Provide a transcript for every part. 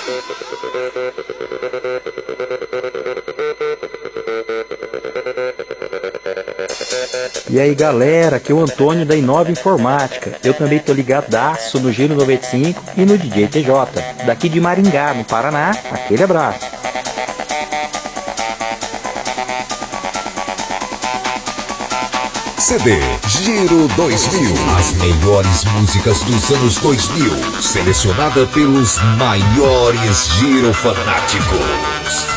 E aí galera, aqui é o Antônio da Inova Informática. Eu também tô ligadaço no Giro 95 e no DJ TJ. Daqui de Maringá, no Paraná, aquele abraço. CD Giro 2000. As melhores músicas dos anos 2000, selecionada pelos maiores Giro fanáticos.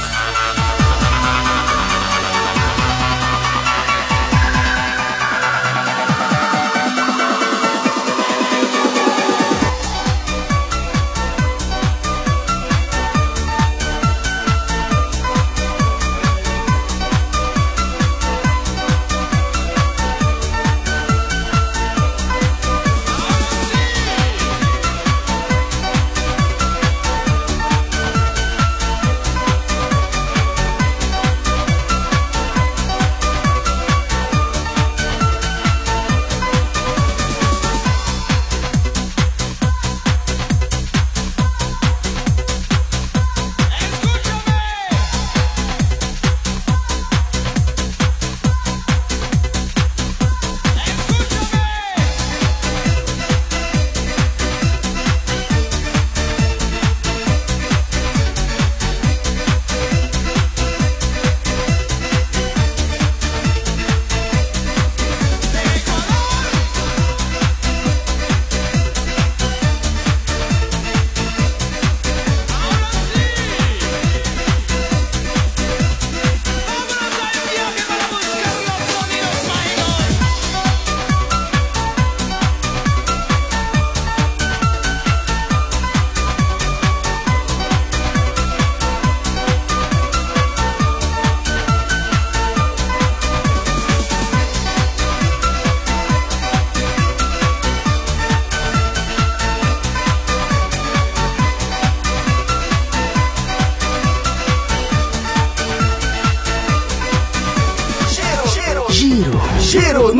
Giro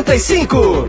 95.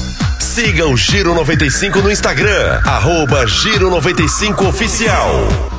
Siga o Giro 95 no Instagram, @Giro95Oficial.